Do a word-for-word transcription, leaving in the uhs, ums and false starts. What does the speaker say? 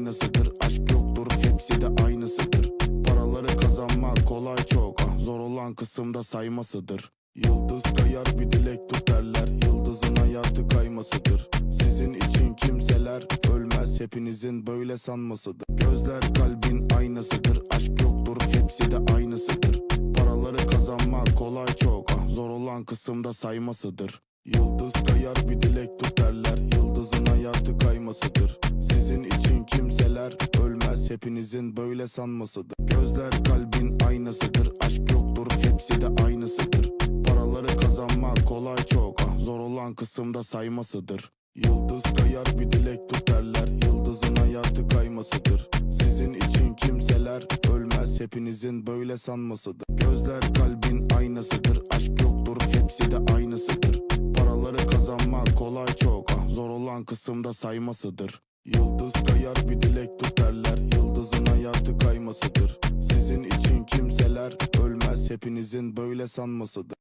aynısıdır. Aşk yoktur, hepsi de aynısıdır. Paraları kazanmak kolay çok, ah, zor olan kısımda saymasıdır. Yıldız kayar bir dilek tut derler, yıldızın hayatı kaymasıdır. Sizin için kimseler ölmez, hepinizin böyle sanmasıdır. Gözler kalbin aynasıdır. Aşk yoktur, hepsi de aynısıdır. Paraları kazanmak kolay çok, ah, zor olan kısımda saymasıdır. Yıldız kayar bir dilek tut derler, yıldızın hayatı kaymasıdır. Sizin için kimseler ölmez, hepinizin böyle sanmasıdır. Gözler kalbin aynasıdır. Aşk yoktur, hepsi de aynısıdır. Paraları kazanmak kolay çok, ah, zor olan kısımda saymasıdır. Yıldız kayar bir dilek tut derler, yıldızın hayatı kaymasıdır. Sizin için kimseler ölmez, hepinizin böyle sanmasıdır. Gözler kalbin aynasıdır. Aşk yoktur, hepsi de aynısıdır. Paraları kazanmak kolay çok, ah, zor olan kısımda saymasıdır. Yıldız kayar bir dilek tut derler, yıldızın hayatı kaymasıdır. Sizin için kimseler ölmez, hepinizin böyle sanmasıdır.